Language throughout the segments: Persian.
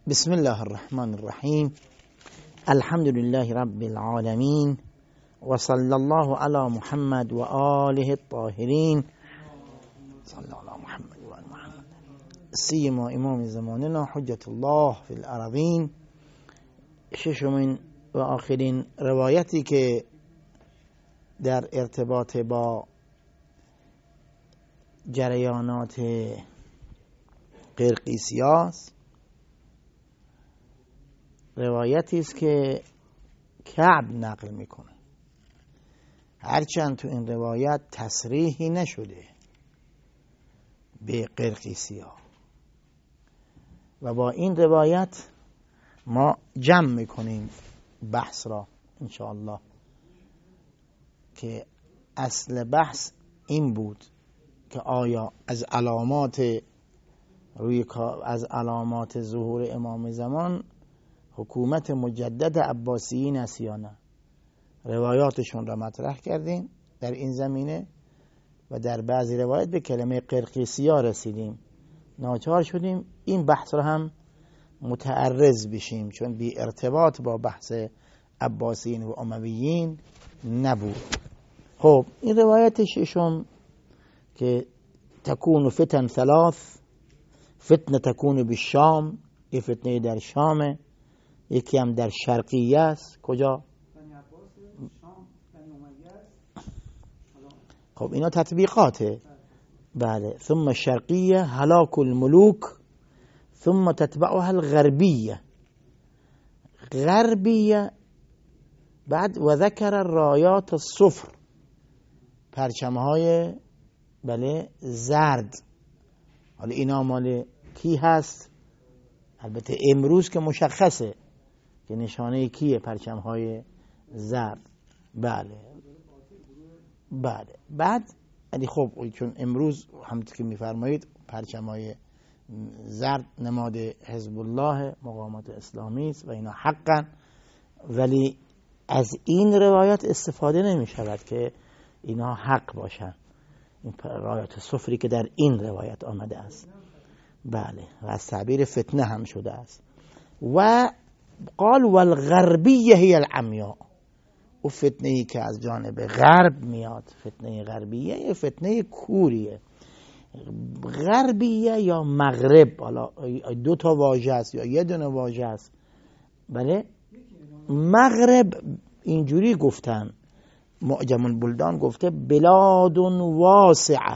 بسم الله الرحمن الرحیم. الحمد لله رب العالمین و صلی الله علی محمد و آله الطاهرین. صلی الله علی محمد و آل محمد سیما امام زماننا حجت الله فی الارضین. ششمین و آخرین روایتی که در ارتباط با جریانات قرقیسیاس روایتی است که کعب نقل میکنه، هرچند تو این روایت تصریحی نشده به قرقیسیا و با این روایت ما جمع میکنیم بحث را انشاءالله، که اصل بحث این بود که آیا از علامات ظهور امام زمان حکومت مجدد عباسیین است یا نه. روایاتشون را مطرح کردیم در این زمینه و در بعضی روایت به کلمه قرقیسیا رسیدیم، ناچار شدیم این بحث را هم متعرض بشیم چون بی ارتباط با بحث عباسیین و امویین نبود. خب این روایت ششم که تکون فتن ثلاث، فتنه تکون بالشام، یه فتنه در شامه، یکی هم در شرقیه است. کجا؟ خب اینا تطبیقاته. بله. ثم الشرقیه هلاك الملوک ثم تتبعها الغربیه. غربیه بعد و ذکر الرایات الصفر، پرچمهای بله زرد. حالا اینا مال کی هست؟ البته امروز که مشخصه که نشانه کیه، پرچمهای زرد. بله بله. بعد خب چون امروز همونطور که میفرمایید پرچمهای زرد نماد حزب الله مقاومت اسلامی است و اینا حقا، ولی از این روایات استفاده نمی شود که اینا حق باشن، این رایات صفری که در این روایت آمده است. بله. و از تعبیر فتنه هم شده است. و قال والغربیه هی العمیاء، او فتنه ای که از جانب غرب میاد، فتنه غربیه یه فتنه کوریه. غربیه یا مغرب، حالا دو تا واژه است یا یه دونه واژه است. بله. مغرب اینجوری گفتن، معجم البلدان گفته بلاد واسعه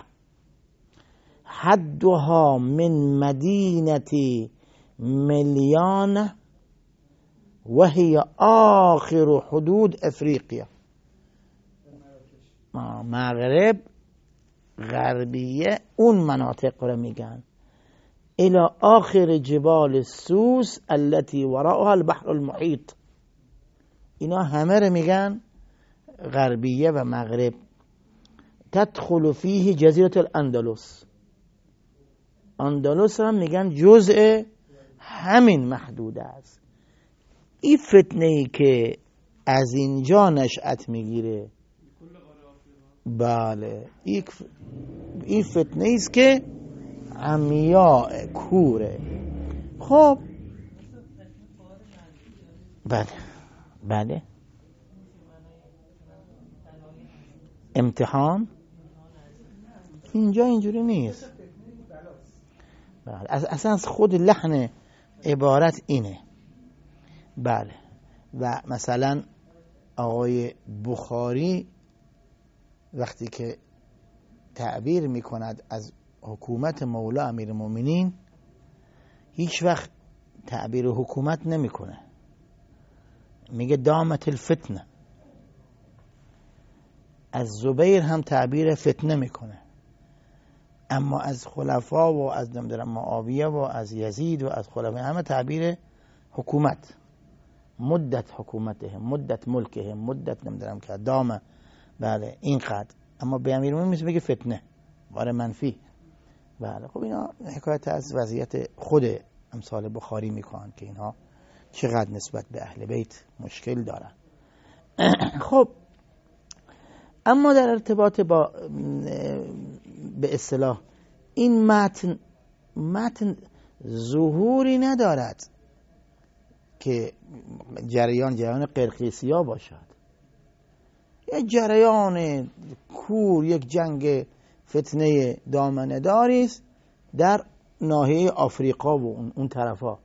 حدها من مدینه ملیان و هی آخر حدود افریقیا. مغرب غربیه اون مناطق رو میگن، الى آخر جبال سوس التي وراءها البحر المحیط. اینا همه رو میگن غربیه و مغرب. تدخل فیه جزیره الاندلس، اندلس هم میگن جزء همین محدوده است. این فتنه ای که از اینجا نشأت میگیره، بله این فتنه ای است که عمیاء کوره. خب بله بله. امتحان اینجا اینجوری نیست. بله. اصلا خود لحن عبارت اینه. بله. و مثلا آقای بخاری وقتی که تعبیر می کند از حکومت مولا امیرالمومنین هیچ وقت تعبیر حکومت نمی کنه، میگه دامت الفتنه. از زبیر هم تعبیر فتنه میکنه، اما از خلفا و از معاویه و از یزید و از خلفا همه تعبیر حکومت، مدت حکومته، مدت ملکه، مدت نمیدونم که دامه. بله اینقدر. اما به امیرالمومنین میگه فتنه، بار منفی. بله. خب اینا حکایت از وضعیت خود امثال بخاری میکنن که اینها چقدر نسبت به اهل بیت مشکل دارن. خب اما در ارتباط با به اصطلاح این متن ظهوری ندارد که جریان قرقیسیا باشد، یک جریان کور، یک جنگ فتنه دامنه داری است در ناحیه آفریقا و اون طرفا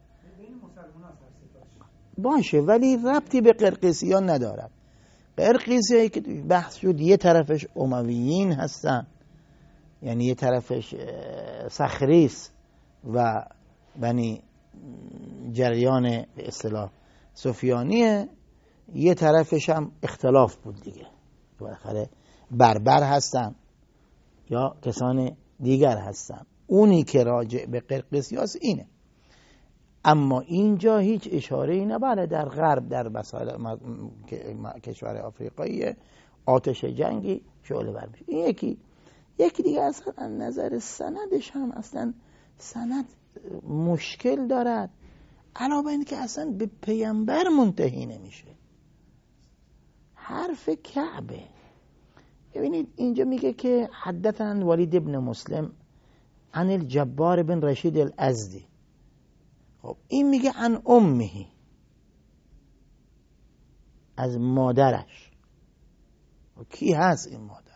باشه، ولی ربطی به قرقیسیا ندارد. قرقیسیایی که بحث شد یه طرفش امویین هستن، یعنی یه طرفش صخریس و بنی جریان به اصطلاح سفیانیه، یه طرفش هم اختلاف بود دیگه، بالاخره بربر هستن یا کسان دیگر هستن. اونی که راجع به قرقیسیاس اینه. اما اینجا هیچ اشاره‌ای نبره در غرب، در کشور آفریقایی آتش جنگی شعله ور میشه. این یکی دیگه اصلا از نظر سندش هم اصلا سند مشکل دارد، علاوه این که اصلا به پیامبر منتهی نمیشه. حرف کعبه، ببینید اینجا میگه که حدثنا ولید ابن مسلم عن الجبار بن رشید الازدی. خب این میگه عن امه، از مادرش. کی هست این مادر؟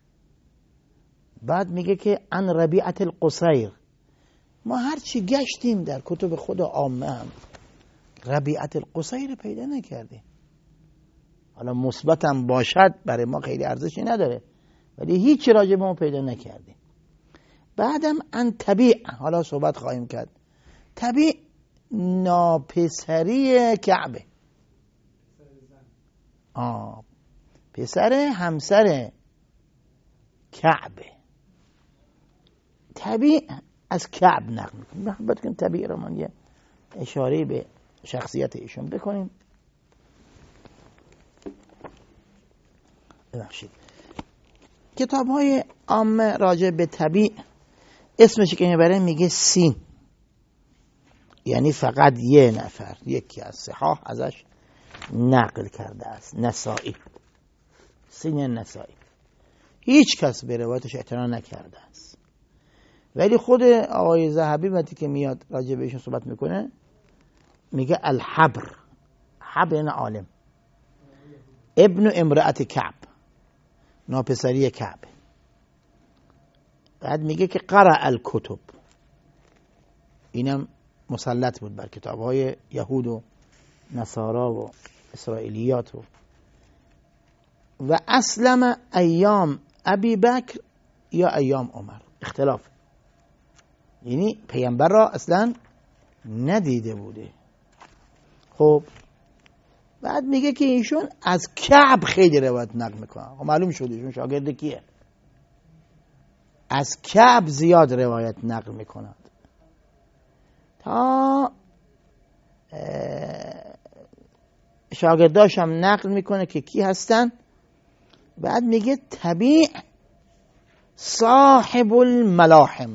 بعد میگه که عن ربیعة القصیر. ما هرچی گشتیم در کتب خود عامه هم ربیعة القصیر پیدا نکردیم. حالا مثبت هم باشد برای ما خیلی ارزشی نداره، ولی هیچ راجع به ما پیدا نکردیم. بعدم عن تبیع، حالا صحبت خواهیم کرد. تبیع ناپسری کعبه، پسر همسر کعبه. تبیع از کعب نقل میکنیم. محبت کنیم تبیع رو من یه اشاره به شخصیت ایشون بکنیم. ببخشید، کتاب های عامه راجع به تبیع اسمش که میبره میگه سین، یعنی فقط یه نفر، یکی از صحاح ازش نقل کرده است، نسائی، سین نسائی. هیچ کس به روایتش اعتنا نکرده است، ولی خود آقای ذهبی وقتی که میاد راجع به ایشون صحبت میکنه میگه الحبر، حبر یعنی عالم، ابن امرأة کعب، ناپسری کعب. بعد میگه که قرأ الکتب، اینم مسلط بود بر کتاب‌های یهود و نصارا و اسرائیلیات و اسلم ایام ابی بکر یا ایام عمر، اختلاف، یعنی پیامبر را اصلا ندیده بوده. خب بعد میگه که ایشون از کعب خیلی روایت نقل میکنه. خب معلوم شد ایشون شاگرد کیه؟ از کعب زیاد روایت نقل میکند تا شاگرداش هم نقل میکنه که کی هستن. بعد میگه تبیع صاحب الملاحم،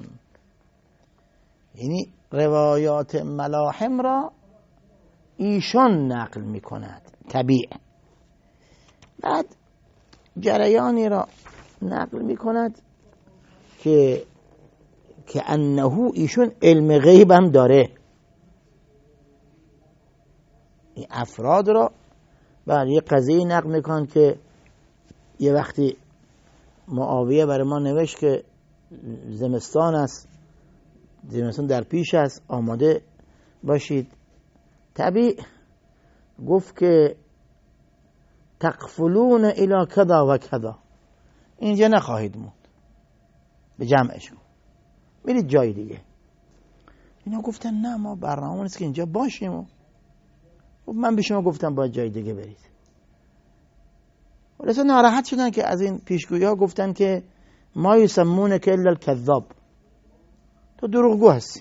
یعنی روایات ملاحم را ایشان نقل میکند تبیع. بعد جریانی را نقل میکند که انه ایشون علم غیب هم داره. این افراد را بعد یه قضیه نقل میکنن که یه وقتی معاویه برای ما نوشت که زمستان است، زمستان در پیش است، آماده باشید. تبیع گفت که تقفلون الی کذا و کذا، اینجا نخواهید موند، به جمعش میرید جای دیگه. اینا گفتن نه، ما برنامه نیست که اینجا باشیم. و من به شما گفتم باید جای دیگه برید. ولسه ناراحت شدن که از این پیشگویی ها گفتن که ما یسمونه که الا الکذاب، تو دروغگو هستی.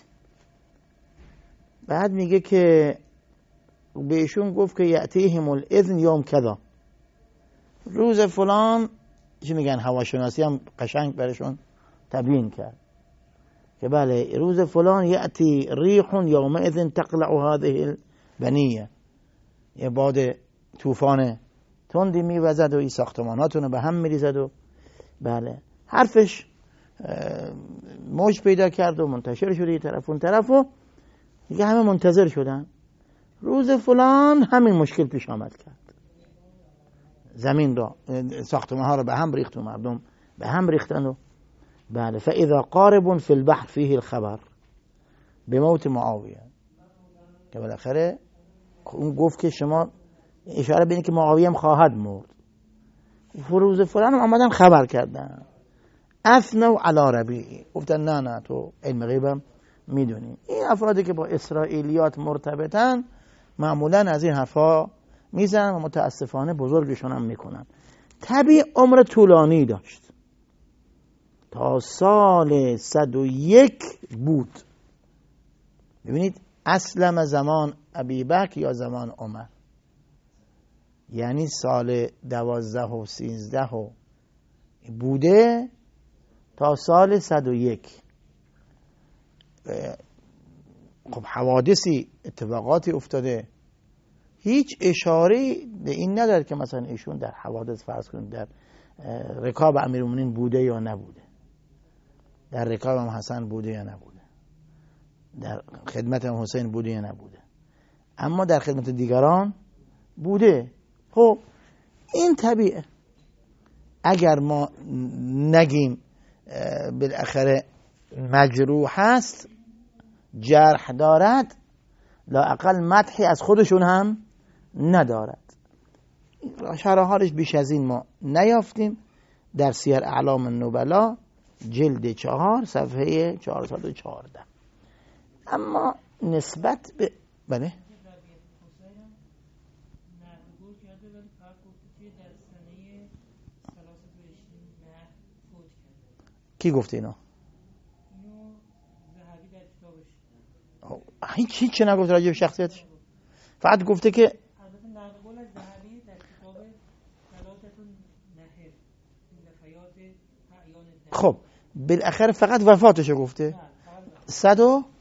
بعد میگه که بهشون گفت که یأتیهم الاذن یوم کذا، روز فلان، چی میگن هواشناسی هم قشنگ برشون تبیین کرد که بله روز فلان یأتی ریح یومئذ تقلع هذه البنیه، یه باد طوفان تندی میوزد و این ساختماناتون رو به هم میریزد و بله حرفش موج پیدا کرد و منتشر شده یه طرف اون طرف و دیگه همه منتظر شدن. روز فلان همین مشکل پیش آمد کرد، زمین را، ساختمان ها را به هم ریخت و مردم به هم ریختن. و بله فاذا قارب فی البحر فیه الخبر به موت معاویه، که بالاخره اون گفت که شما اشاره بینید که معاویه هم خواهد مرد. روز فلان هم آمدن خبر کردن، اثنوا علی ربیعی، گفتن نه تو علم غیبم میدونی. این افرادی که با اسرائیلیات مرتبطن معمولا از این حرفا میزنن و متاسفانه بزرگشون هم میکنن. طبیعی عمر طولانی داشت، تا سال 101 بود. ببینید اسلم زمان ابی بکر یا زمان عمر، یعنی سال 12 و 13 بوده تا سال 101. خب حوادثی اتفاقاتی افتاده، هیچ اشاره به این نداره که مثلا ایشون در حوادث فرض کنید در رکاب امیرالمومنین بوده یا نبوده، در رکاب هم حسن بوده یا نبوده، در خدمت هم حسین بوده یا نبوده، اما در خدمت دیگران بوده. خب این طبیعه. اگر ما نگیم بالاخره مجروح هست، جرح دارد، لااقل مدحی از خودشون هم ندارد. شرحالش بیش از این ما نیافتیم. در سیر اعلام النبلا جلد 4 صفحه 414. اما نسبت به بله کی گفته اینا؟ هیچ چه نگفته راجع به شخصیتش، فقط گفته که خب بالاخره فقط وفاتشو گفته. 100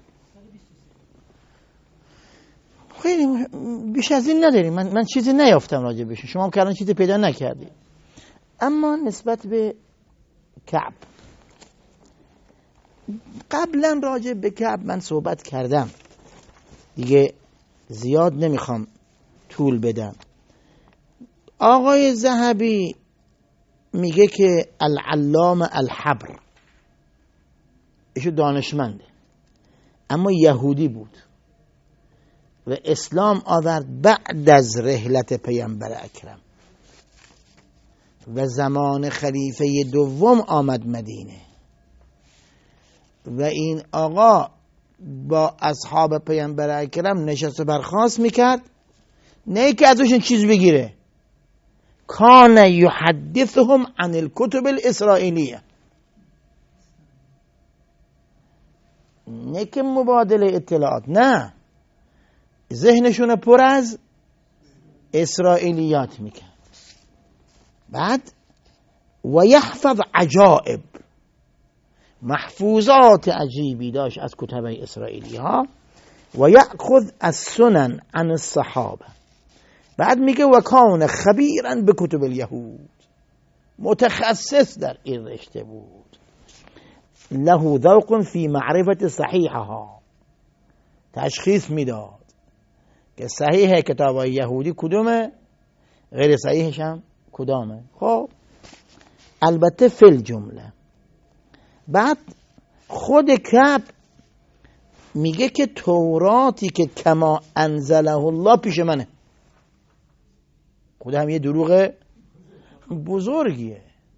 خیلی بیش از این نداریم. من چیزی نیافتم راجع بهش، شما هم که الان چیزی پیدا نکردی. اما نسبت به کعب، قبلا راجع به کعب من صحبت کردم دیگه، زیاد نمیخوام طول بدم. آقای ذهبی میگه که العلام الحبر، ایشو دانشمنده اما یهودی بود و اسلام آورد بعد از رحلت پیامبر اکرم و زمان خلیفه دوم آمد مدینه و این آقا با اصحاب پیامبر اکرم نشست و برخاست میکرد، نه که ازشون چیز بگیره. کان یحدثهم عن الکتب الاسرائیلیه، نه که مبادله اطلاعات، نه، ذهنشون پر از اسرائیلیات میکرد. بعد و یحفظ عجائب، محفوظات عجیبی داشت از کتب اسرائیلی ها. و یأخذ السنن عن الصحابه. بعد میگه و کان خبیرا به کتب الیهود، متخصص در این رشته بود. له ذوق فی معرفت صحیحها، تشخیص میداد که صحیح کتاب یهودی کدومه، غیر صحیحش هم کدامه. خب البته فی الجمله. بعد خود کعب میگه که توراتی که کما انزله الله پیش منه. خود هم یه دروغ بزرگیه.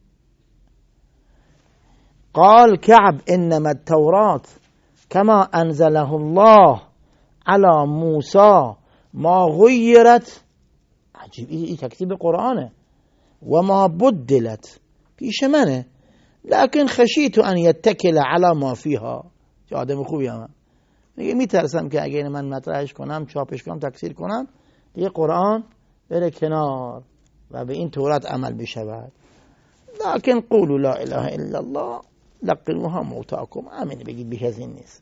قال کعب انما التورات کما انزله الله على موسی ما غیرت. عجیب، این تکتیب قرآنه. و ما بدلت پیش منه لكن خشیت ان یتکل علی ما فیها. چه آدم خوبی هم میگه میترسم که اگه من مطرحش کنم، چاپش کنم، تکثیر کنم، دیگه قرآن بره کنار و به این تورات عمل بشود. لكن قولوا لا اله الا الله لقنوها موتاکم. همین بگید، بیش از این نیست.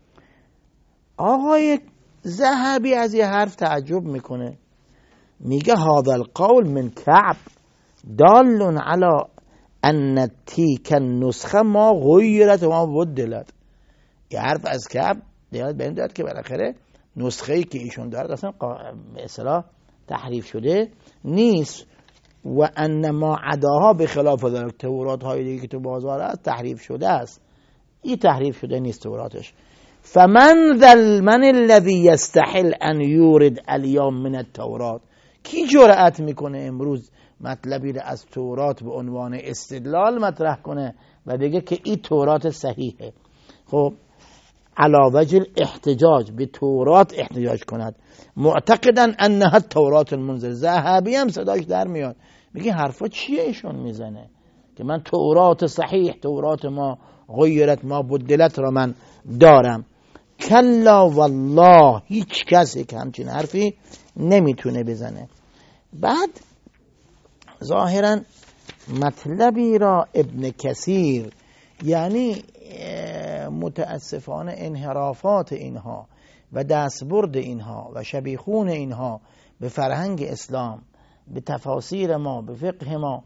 آقای ذهبی از یه حرف تعجب میکنه، میگه هذا القول من کعب دال على ان تیک النسخه ما غیرت و ما بدلت. یه حرف از کعب دیاد به این داد که بالاخره نسخه‌ای که ایشون دارد اصلا به اصطلاح تحریف شده نیست. و ان ما عداها به خلاف ذلك، تورات های دیگه که تو بازار است تحریف شده است، این تحریف شده نیست توراتش. فمن الذي يستحل ان يورد اليوم من التورات، کی جرأت میکنه امروز مطلبی را از تورات به عنوان استدلال مطرح کنه و بگه که این تورات صحیحه؟ خب علی وجه احتجاج به تورات احتجاج کند، معتقدا انها التورات المنزل. ذهبی هم صداش در میاد میگه حرفا چیه ایشون میزنه که من تورات صحیح، تورات ما غیرت ما بدلت را من دارم. کلا والله، هیچ کسی که همچین حرفی نمیتونه بزنه. بعد ظاهرا مطلبی را ابن کثیر، یعنی متاسفانه انحرافات اینها و دستبرد اینها و شبیخون اینها به فرهنگ اسلام، به تفاسیر ما، به فقه ما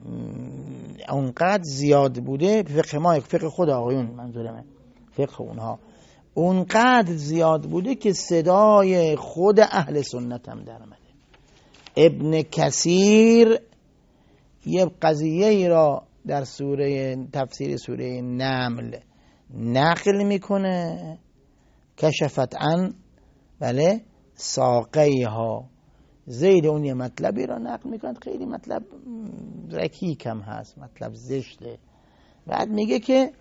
اونقدر زیاد بوده، به فقه ما، فقه خود آقایون منظورمه، فقه اونها اونقدر زیاد بوده که صدای خود اهل سنت هم در آمده. ابن کثیر یه قضیه را در تفسیر سوره نمل نقل میکنه، کشفت عن بله ساقیها، زید اون یه مطلبی را نقل میکنه، خیلی مطلب رکیک هم هست، مطلب زشته. بعد میگه که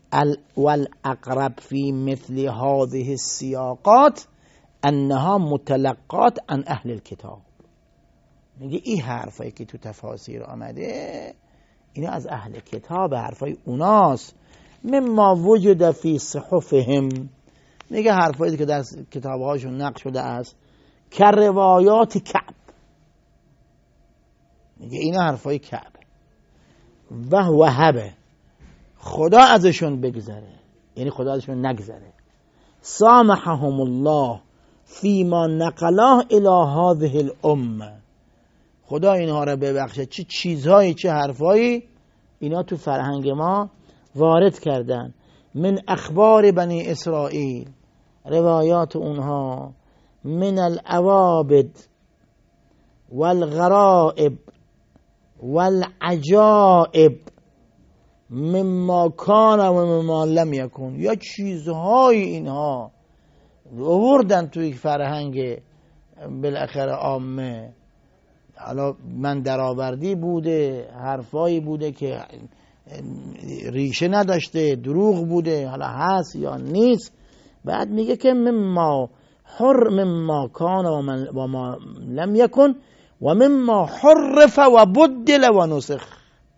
والاقرب فی مثل هذه السیاقات انها متلقات عن اهل الكتاب. میگه این حرفایی که تو تفاسیر آمده اینا از اهل کتاب، حرفای اوناست. مما وجد فی صحفهم، میگه حرفایی که در کتابهاشون نقل شده است، که روایات کعب، میگه اینا حرفای کعب و وهبه، خدا ازشون بگذره، یعنی خدا ازشون نگذره. سامحهم الله فیما نقلاه الی هذه الامه، خدا اینها را ببخشه، چه چیزهایی چه حرفایی اینا تو فرهنگ ما وارد کردن. من اخبار بنی اسرائیل، روایات اونها، من العوابد والغرائب والعجائب مما کان و مما لم یکن، یا چیزهای اینها آوردن توی فرهنگ بالاخره عامه. حالا من درآوردی بوده، حرفایی بوده که ریشه نداشته، دروغ بوده، حالا هست یا نیست. بعد میگه که مما کان و ما لم یکن و مما حرف و بدل و نسخ،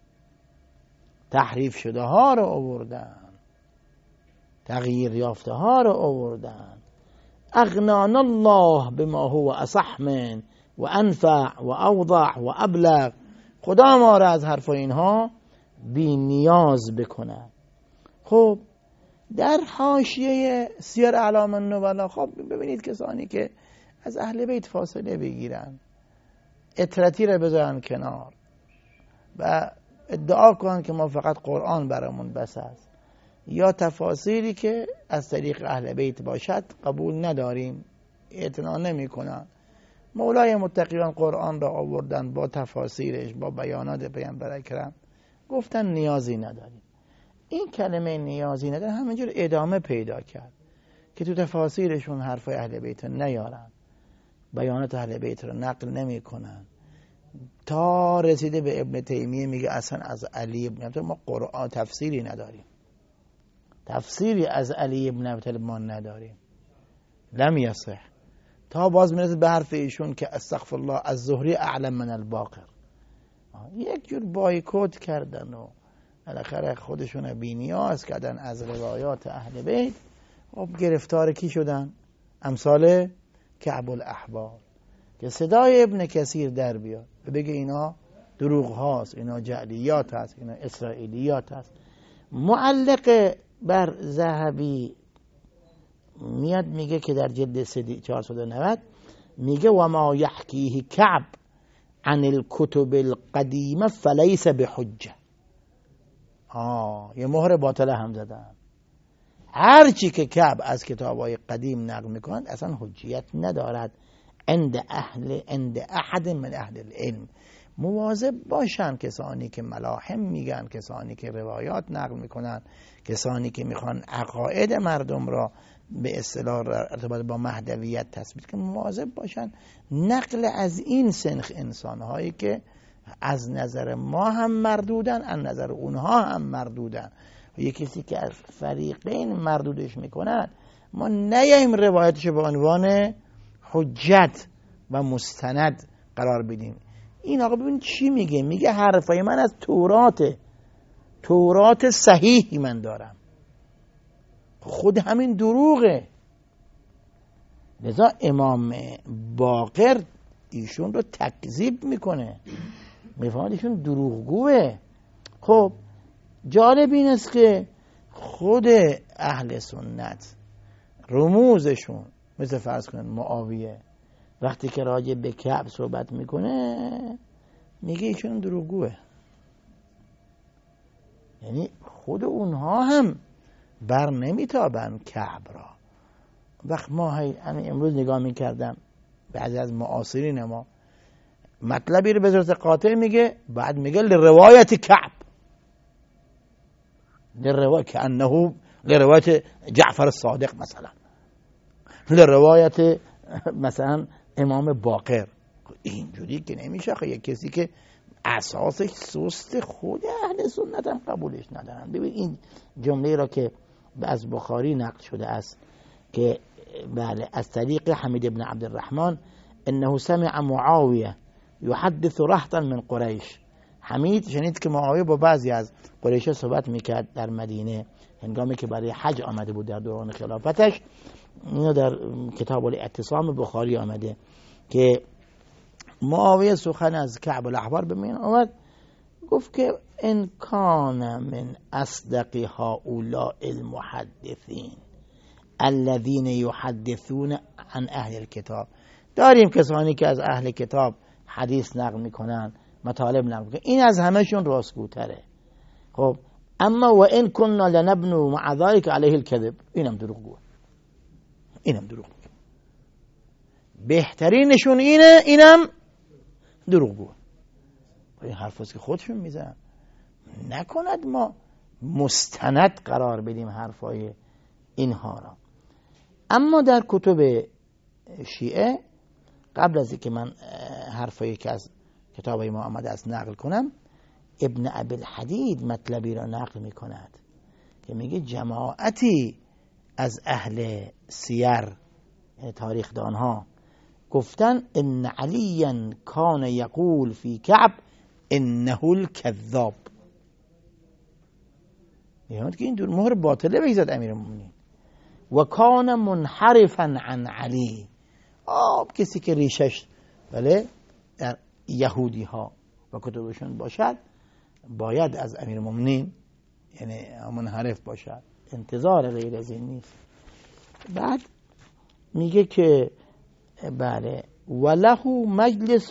تحریف شده ها رو آوردن، تغییر یافته ها رو آوردن. اغنانا الله بما هو اصح من و انفع و اوضح و ابلغ، خدا ما را از حرف اینها بی نیاز بکنه. خب در حاشیه سیر اعلام النبلا، خب ببینید کسانی که از اهل بیت فاصله بگیرن، اطرتی را بذارن کنار و ادعا کنن که ما فقط قرآن برامون بس است، یا تفاسیری که از طریق اهل بیت باشد قبول نداریم، اعتنا نمی کنن. مولای متقیان قرآن را آوردن با تفاسیرش، با بیانات پیامبر اکرم، گفتن نیازی نداریم. این کلمه نیازی نداریم همینجور ادامه پیدا کرد که تو تفاسیرشون حرفای اهل بیت نیارن، بیانات اهل بیت را نقل نمی کنن، تا رسیده به ابن تیمیه میگه اصلا از علی ابن ابی طالب ما قرآن تفسیری نداریم، تفسیری از علی ابن ابی طالب ما نداریم، لم یصح. تا باز میرسه به حرف ایشون که استغفر الله از زهری اعلم من الباقر. یک جور بایکوت کردن و بالاخره خودشون بی‌نیاز کردن از روایات اهل بیت. خب گرفتار کی شدن؟ امثال کعب الاحبار، که صدای ابن کثیر در بیاد و بگه اینا دروغ هاست، اینا جعلیات هست، اینا اسرائیلیات هست. معلق بر ذهبی میاد میگه که در جلد 490 میگه و ما یحکیه کعب عن الكتب القدیمه فلیس بحجه. یه مهر باطله هم زدن. هرچی که کعب از کتاب‌های قدیم نقل می‌کند اصلا حجیت ندارد عند احد من اهل العلم. مواظب باشن کسانی که ملاحم میگن، کسانی که روایات نقل میکنن، کسانی که میخوان عقاید مردم را به اصطلاح ارتباط با مهدویت تثبیت کنن، مواظب باشن نقل از این سنخ انسانهایی که از نظر ما هم مردودن، از نظر اونها هم مردودن. یکی کسی که از فریقین مردودش میکنن ما نیاییم روایتش به عنوان حجت و مستند قرار بدیم. این آقا ببین چی میگه، میگه حرفای من از تورات صحیحی من دارم، خود همین دروغه. لذا امام باقر ایشون رو تکذیب میکنه، میفهمد ایشون دروغگوه. خب جالب این است که خود اهل سنت رموزشون مثل فرض کنن معاویه وقتی که راجع به کعب صحبت میکنه میگه ایشون دروغگوه. یعنی خود اونها هم بر نمیتابن کعب را. وقت ما همین امروز نگاه میکردم بعضی از معاصرین ما مطلبی رو به صورت قاطع میگه، بعد میگه لروایت کعب، لروایت جعفر الصادق مثلا، لروایت مثلا امام باقر. اینجوری که نمیشه. یک کسی که اساسش سست، خود اهل سنت هم قبولش ندارن. ببین این جمله را که از بخاری نقل شده است که بله از طریق حمید بن عبد الرحمن انه سمع معاویه یحدث رهطا من قریش. حمید شنید که معاویه با بعضی از قریش صحبت میکرد در مدینه هنگامی که برای حج آمده بود در دوران خلافتش. اینو در کتاب الاعتصام بخاری آمده که معاویه سخن از کعب الاحبار به من آمد، گفت که ان کان من اصدق هؤلاء المحدثین الذين يحدثون عن اهل الكتاب. داریم کسانی که از اهل کتاب حدیث نقل میکنن، مطالب نقل میکنن، این از همهشون راستگوتره. خب اما و ان كنا لنبنو مع ذلك عليه الكذب، اینم دروغگوه، اینم دروغ میگه. بهترینشون اینه، اینم دروغگوه. این حرفاست که خودشون میزنن. نکند ما مستند قرار بدیم حرفای اینها را. اما در کتب شیعه قبل از اینکه من حرفایی که از کتاب ما آمده است نقل کنم، ابن ابی الحدید مطلبی را نقل می کند که میگه جماعتی از اهل سیر تاریخ دانها گفتن ان علیا کان یقول فی کعب انه الکذاب. یعنی که این دور مهر باطله بگذاد امیر المؤمنین و کان منحرفا عن علی. کسی که ریشش بله در یهودی ها و کتبشون باشد باید از امیر المؤمنین یعنی منحرف باشد، انتظار غیر از این نیست. بعد میگه که بله وله مجلس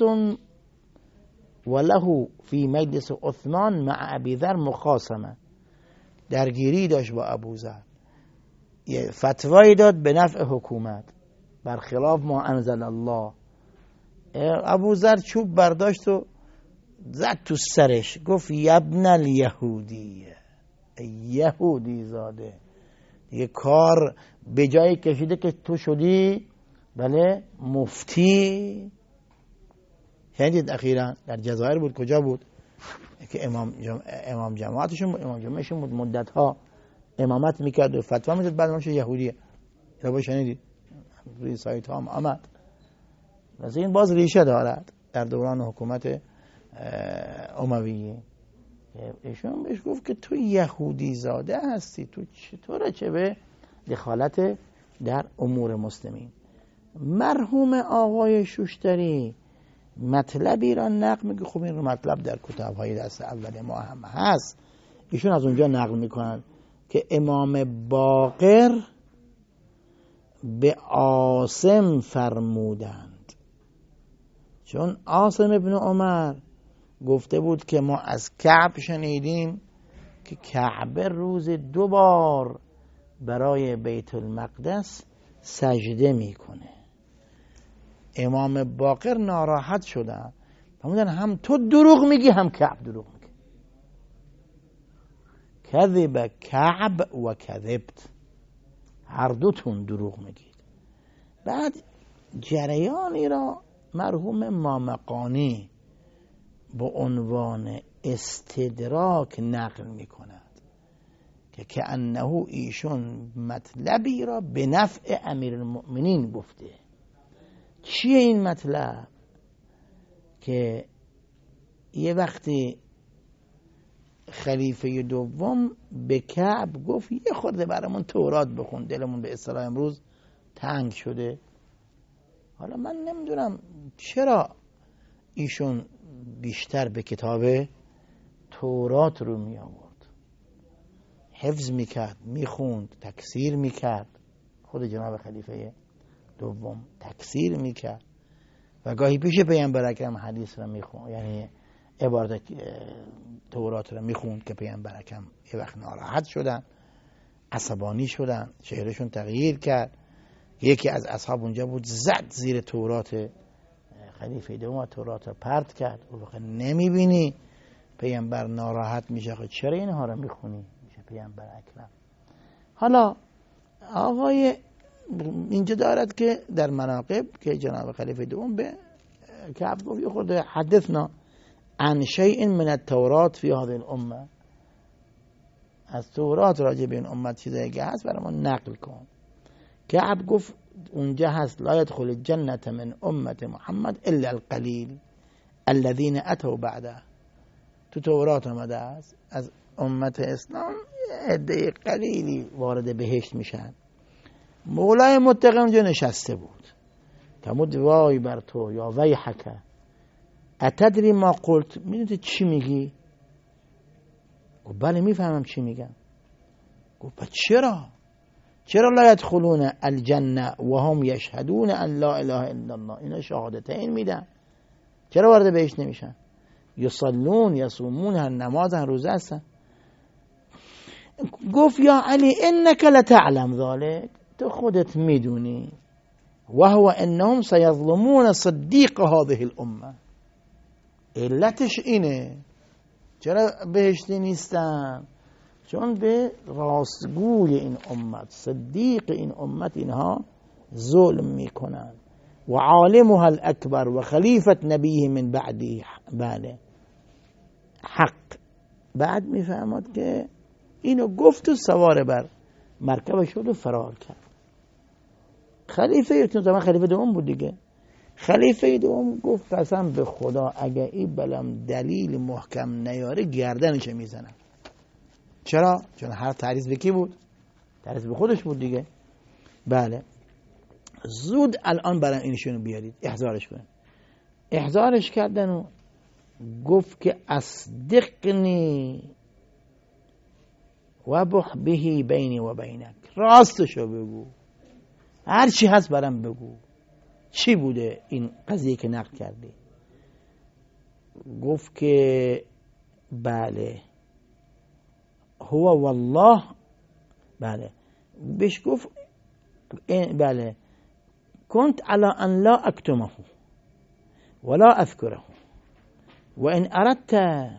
وله فی مجلس عثمان مع ابی ذر مخاصمه، درگیری داشت با ابوذر، یه فتوایی داد به نفع حکومت برخلاف ما انزل الله. ابوذر چوب برداشت و زد تو سرش، گفت یبن الیهودی، یهودی زاده. یه کار به جایی کشیده که تو شدی بله مفتی. شنیدید اخیراً در جزایر بود، کجا بود که امام جماعتشون امام جمعشون مدت ها امامت میکرد و فتوا میداد، بعد منش یهودیه. یا شنیدید روی سایت ها آمد. واسه این باز ریشه دارد در دوران حکومت امویه. ایشون بهش گفت که تو یهودی زاده هستی، تو چطوره چه به دخالت در امور مسلمین. مرحوم آقای شوشتری مطلبی را نقل میگه، خب این مطلب در کتاب‌های دست اول ما هم هست. ایشون از اونجا نقل میکنن که امام باقر به عاصم فرمودند، چون عاصم ابن عمر گفته بود که ما از کعب شنیدیم که کعبه روز 2 بار برای بیت المقدس سجده میکنه. امام باقر ناراحت شدن، فرمودن هم تو دروغ میگی هم کعب دروغ میگی. کذب کعب و کذبت، هر دوتون دروغ میگید. بعد جریانی را مرحوم مامقانی با عنوان استدراک نقل میکند که کأنه ایشون مطلبی را به نفع امیرالمؤمنین گفته. چیه این مطلب؟ که یه وقتی خلیفه دوم به کعب گفت یه خورده برامون تورات بخون، دلمون به اصطلاح امروز تنگ شده. حالا من نمیدونم چرا ایشون بیشتر به کتاب تورات رو می آورد، حفظ میکرد، میخوند، تکثیر میکرد. خود جناب خلیفه دوم تکثیر میکرد و گاهی پیش پیامبر اکرم حدیث رو میخوند، یعنی عبارت تورات رو میخوند که پیامبر اکرم یه وقت ناراحت شدن، عصبانی شدن، چهرهشون تغییر کرد. یکی از اصحاب اونجا بود، زد زیر تورات خلیفه دوم و تورات رو پرت کرد. اون وقت نمیبینی پیامبر ناراحت میشه، چرا اینها رو میخونی؟ میشه پیامبر اکرم. حالا آقای اینجا دارد که در مناقب که جناب خلیفه دوم به کعب گفت یه خورده حدثنا عن شیء من التورات فی هذه الامه، از تورات راجع به این امت چیزایی که هست برامون نقل کن. کعب گفت اونجا هست لا يدخل الجنة من امت محمد الا القلیل الذين اتوا بعده. تو تورات آمده است از امت اسلام عده قلیلی وارد بهشت میشن. مولای متقی اونجا نشسته بود، فرمود وای بر تو یا ویحک اتدری ما قلت، میدونی چی میگی؟ گفت بله میفهمم چی میگم. گفت پس چرا لا يدخلون الجنه و هم یشهدون ان لا اله الا الله، اینا شهادتین میدن، چرا وارد بهشت نمیشن؟ یصلون یصومون، هر نماز هر روزه هستن. گفت یا علی انک لتعلم ذلك، تو خودت میدونی، و هو انهم سيظلمون صدیق هذه الامه، علتش اینه چرا بهشتی نیستن، چون به راستگوی این امت، صدیق این امت اینها ظلم میکنن. و عالمها الاکبر و خلیفت نبیه من بعدی، بله حق. بعد میفهمد که اینو گفت و سوار بر مرکب شد و فرار کرد. خلیفه دوم بود دیگه. خلیفه دوم گفت قسم به خدا اگه این بلم دلیل محکم نیاره گردنش میزنم. چرا؟ چون هر تعریض به کی بود؟ تعریض به خودش بود دیگه. بله زود الان برای اینشونو بیارید احضارش کنید. احضارش کردن و گفت که اصدقنی و بح بهی بینی و بینک، راستشو بگو، هر چی هست برام بگو، چی بوده این قضیه که نقل کردی؟ گفت که بله هو والله، بله بهش گفت بله كنت على ان لا اكتمه ولا اذكره وان اردت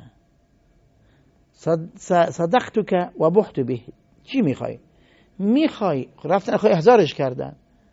صدقتك وبحت به. چی میخوای؟ رفتن اخوای احضارش کردن،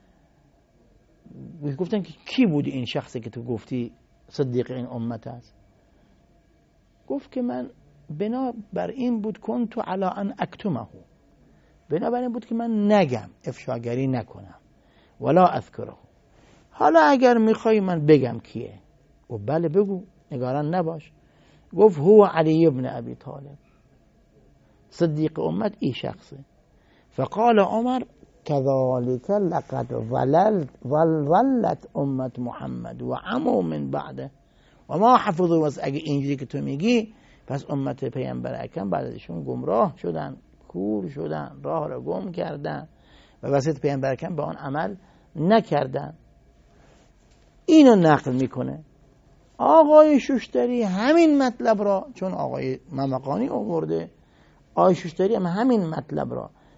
گفتن که کی بودی این شخصی که تو گفتی صدیق این امت است؟ گفت که من بنا بر این بود کنتو علی ان اکتمه، بنا بر این بود که من نگم، افشاگری نکنم، ولا اذکره. حالا اگر میخوای من بگم کیه؟ و بله بگو، نگران نباش. گفت هو علی ابن ابی طالب، صدیق امت این شخصه. فقال عمر كذلك لقد ظلت امت محمد و عمو من بعده و ما حفظوا. واسه اگه اینجوری که تو میگی پس امت پیامبر اکرم بعد ازشون گمراه شدن، کور شدن، راه را گم کردن و واسه پیامبر اکرم به آن عمل نکردن. اینو نقل میکنه آقای شوشتری همین مطلب را، چون آقای ممقانی آورده، آقای شوشتری هم همین مطلب را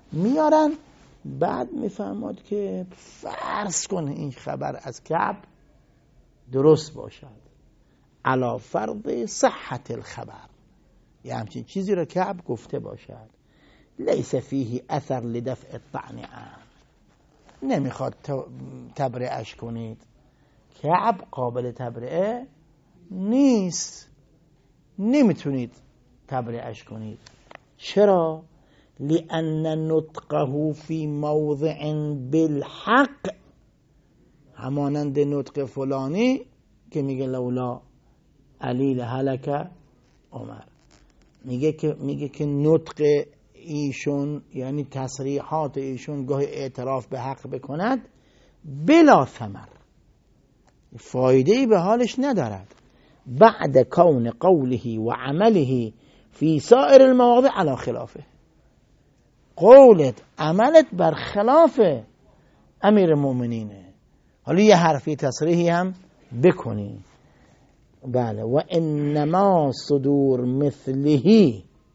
میارن. بعد میفهمد که فرض کن این خبر از کعب درست باشد، علی فرض صحت الخبر، یه همچین چیزی رو کعب گفته باشد، لیس فیه اثر لدفع الطعن عنه، نمیخواد تبرئه‌اش کنید. کعب قابل تبرئه نیست، نمیتونید تبرئه‌اش کنید. چرا؟ لأن نطقه فی موضع بالحق، همانند نطق فلانی که میگه لولا علی لهلک عمر، میگه که نطق ایشون یعنی تصریحات ایشون گاهی اعتراف به حق بکند بلا ثمر، فایده‌ای به حالش ندارد، بعد کون قوله و عمله فی سائر المواضع علی خلافه، قولت عملت بر خلاف امیر المؤمنینه، حالا یه حرفی تصریحی هم بکنی. بله. و انما صدور مثله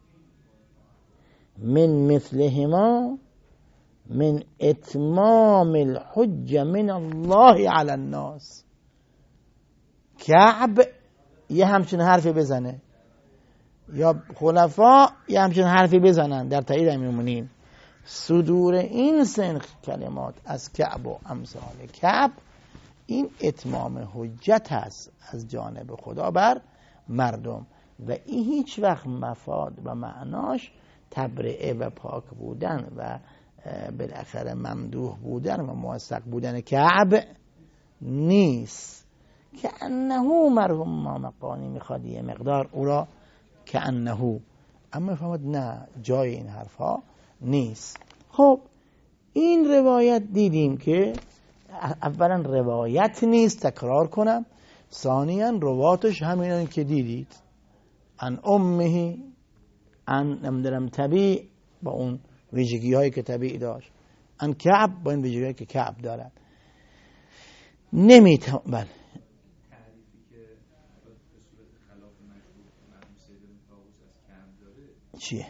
من مثلهما من اتمام الحجه من الله علی الناس. کعب یه همچین حرفی بزنه یا خلفا یه همچین حرفی بزنن در تایید امیرالمومنین، صدور این سنخ کلمات از کعب و امثال کعب این اتمام حجت است از جانب خدا بر مردم و این هیچ وقت مفاد و معناش تبرئه و پاک بودن و بالاخره ممدوح بودن و موثق بودن کعب نیست. که انه مرحوم ما مقانی میخواد یه مقدار او را که انه، اما فهمد نه، جای این حرف ها نیست. خب این روایت دیدیم که اولا روایت نیست، تکرار کنم، ثانیا رواتش همینن که دیدید، ان امه، ان نمیدونم طبیع با اون ویژگی هایی که طبیع داشت، ان کعب با این ویژگی هایی که کعب دارد. بله چیه؟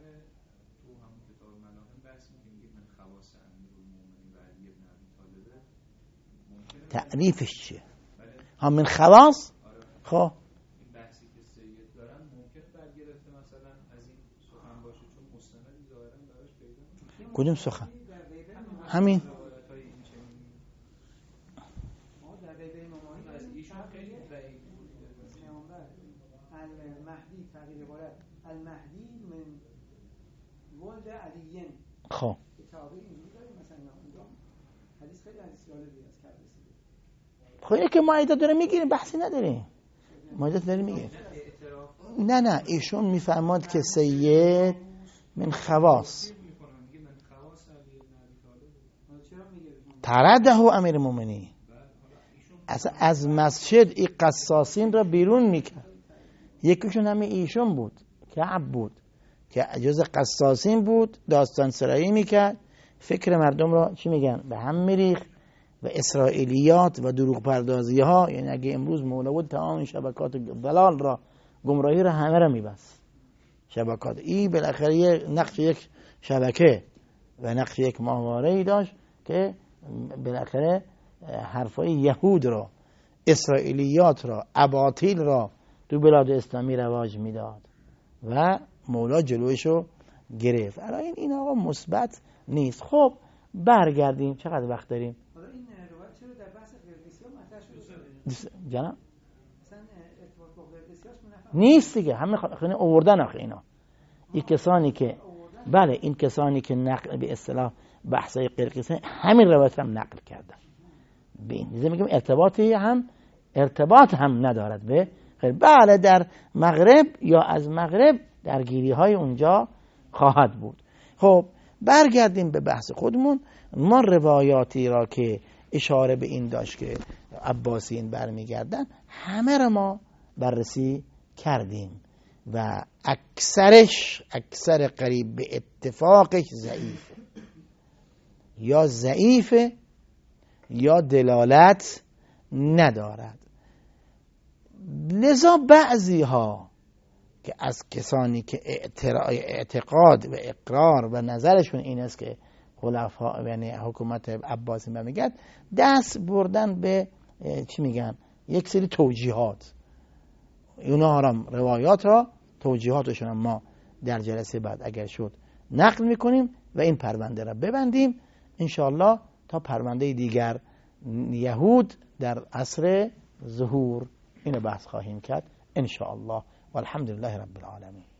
تعریفش چیه؟ هم من خواص؟ خب این بحثی که سید دارن ممکنه برگرفته مثلا از این سخن باشه چون مستندی ظاهرا براش پیدا. کدوم سخن؟ همین ما در بیبه امامی از ایشون خیلی ضعیف بود. پیامبر المهدی تغییر عبارت المهدی من ولد علیین. خب کتابی اینجوری داریم مثلا اونجا حدیث خیلی حدیث جالبی از کعب رسیده. خب اینه که مایده داره میگیریم، بحثی نداریم، مایده داره میگیریم. نه ایشون میفهمد که سید من خواص ترده امیر المؤمنین، از مسجد این قصاصین را بیرون میکرد. یکیشون همه ایشون بود، کعب بود که جز قصاصین بود، داستان سرایی میکرد، فکر مردم را چی میگن به هم میریخت و اسرائیلیات و دروغ پردازی ها. یعنی اگه امروز مولا بود تمام شبکات ضلال را، گمراهی را همه را میبست. شبکات این بالاخره نقش یک شبکه و نقش یک ماهواره‌ای داشت که بالاخره حرفای یهود را، اسرائیلیات را، اباطیل را تو بلاد اسلامی رواج میداد و مولا جلوشو گرفت. الان این آقا مثبت نیست. خب برگردیم، چقدر وقت داریم؟ حالا این روایت چرا در بحث قرقیسیان مطرح شده؟ جناب مثلا ارتباط با قرقیسیاش نیست دیگه، همه خونه آوردن آخه اینا. این کسانی که بله این کسانی که نقل به اصطلاح بحثای قرقیسیان همین روایت هم نقل کردن. به این میگیم ارتباط هم ندارد به خیر. بله در مغرب یا از مغرب درگیری های اونجا خواهد بود. خب برگردیم به بحث خودمون. ما روایاتی را که اشاره به این داشت که عباسیین برمیگردن همه را ما بررسی کردیم و اکثر قریب به اتفاقش ضعیفه یا دلالت ندارد. لذا بعضی ها که از کسانی که اعتقاد و اقرار و نظرشون این است که خلفا یعنی حکومت عباسی مملکت دست بردن به چی میگن یک سری توجیهات، اونا هم روایات را توجیهاتشون ما در جلسه بعد اگر شد نقل میکنیم و این پرونده را ببندیم انشاءالله تا پرونده دیگر یهود در عصر ظهور اینو بحث خواهیم کرد انشاءالله والحمدلله رب العالمین.